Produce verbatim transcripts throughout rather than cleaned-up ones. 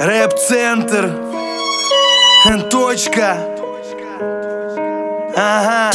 Рэп-центр. Точка. Ага.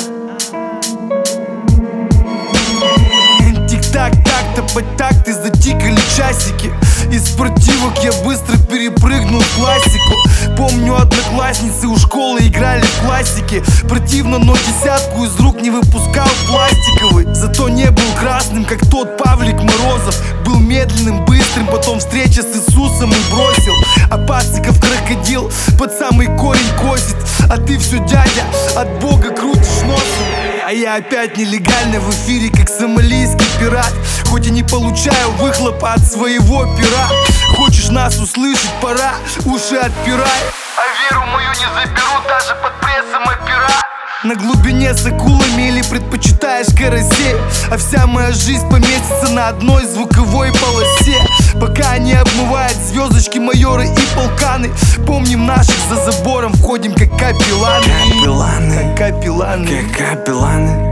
Тик-так, так-то под такт и затикали часики. Из спортивок я быстро перепрыгнул в классику. Помню, одноклассницы у школы играли в классики. Противно, но десятку из рук не выпускал пластиковый. Зато не был красным, как тот Павлик Морозов. Был медленным, быстрым, потом встреча с Иисусом и бросил. А пациков крокодил под самый корень косит. А ты все, дядя, от Бога крутишь носом. А я опять нелегально в эфире, как сомалийский пират. Хоть и не получаю выхлопа от своего пера. Хочешь нас услышать, пора, уши отпирай. А веру мою не заберут даже под прессом опера. На глубине с акулами или предпочитаешь карасей? А вся моя жизнь поместится на одной звуковой полосе. Пока не обмывает звездочки, майоры и полканы. Помним наших за забором, входим как капелланы. Капелланы, как капелланы, как капелланы.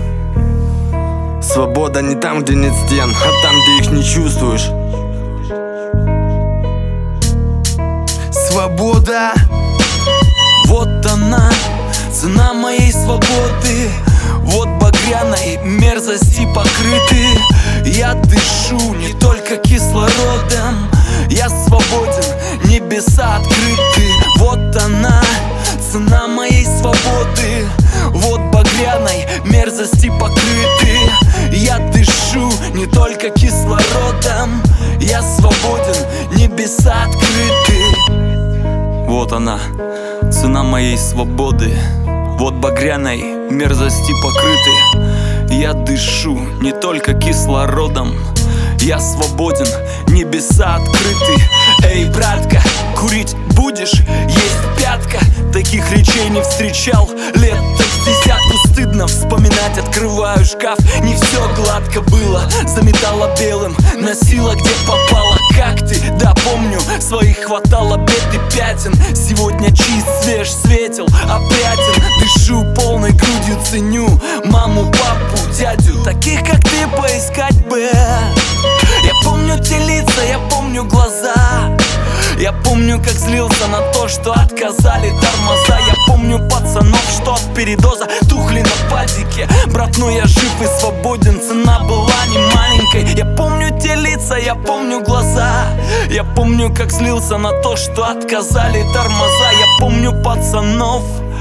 Свобода не там, где нет стен, а там, где их не чувствуешь. Свобода. Вот она, цена моей свободы. Вот багряной мерзости покрыты. Я дышу не только кислородом. Я свободен, небеса открыты. Вот она, цена моей свободы. Вот багряной мерзости покрыты. Я дышу не только кислородом. Я свободен, небеса открыты. Вот она, цена моей свободы. Вот багряной мерзости покрыты. Я дышу не только кислородом. Я свободен, небеса открыты. Эй, братка, курить будешь? Есть пятка. Таких речей не встречал лет так с десятку. Стыдно вспоминать, открываю шкаф. Не все гладко было, заметала белым, носила где попало. Как ты? Да, помню, своих хватало бед и пятен. Сегодня чист, свеж, светел, опрятен. Дышу полной грудью, ценю маму, папу, дядю. Таких, как ты, поискать бы. Я помню те лица, я помню глаза. Я помню, как злился на то, что отказали тормоза. Я помню пацанов, что от передоза тухли на падике. Брат, ну я жив и свободен, цена была не маленькой. Я помню те лица, я помню глаза. Я помню, как злился на то, что отказали тормоза. Я помню пацанов,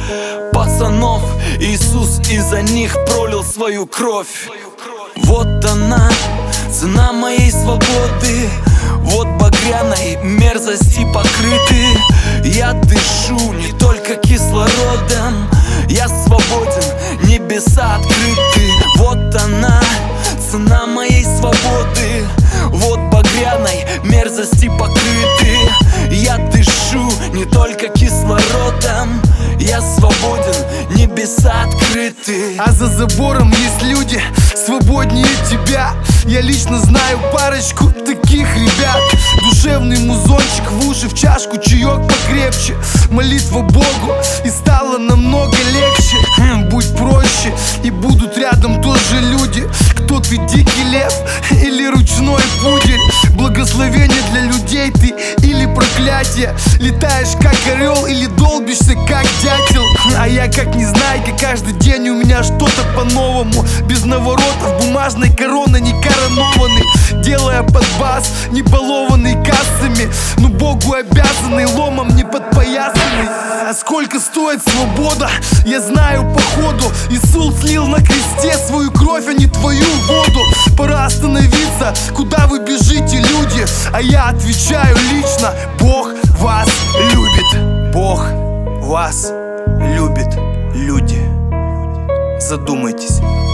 пацанов. Иисус из-за них пролил свою кровь. Вот она, цена моей свободы. Вот багряной мерзости покрыты. Я дышу не только кислородом. Я свободен, небеса открыты. Вот она, цена моей свободы. Вот багряной мерзости покрыты. Я дышу не только кислородом. Я свободен, небеса открыты. А за забором есть люди свободнее тебя. Я лично знаю парочку таких ребят. Душевный музончик в уши, в чашку чаек покрепче. Молитва Богу, и стало намного легче. хм, Будь проще, и будут рядом тоже люди. Кто ты, дикий лев или ручной пудель? Благословение для людей ты или проклятие? Летаешь как орел или долбишься как дятел? А я как незнайка, каждый день у меня что-то по-новому. Без наворотов, бумажной короны не коронованный. Делая под бас, не балованный кассами. Но Богу обязанный, ломом не подпоясанный. А сколько стоит свобода, я знаю по ходу. Иисус слил на кресте свою кровь, а не твою воду. Пора остановиться, куда вы бежите, люди? А я отвечаю лично: Бог вас любит. Бог вас любит, люди. Задумайтесь.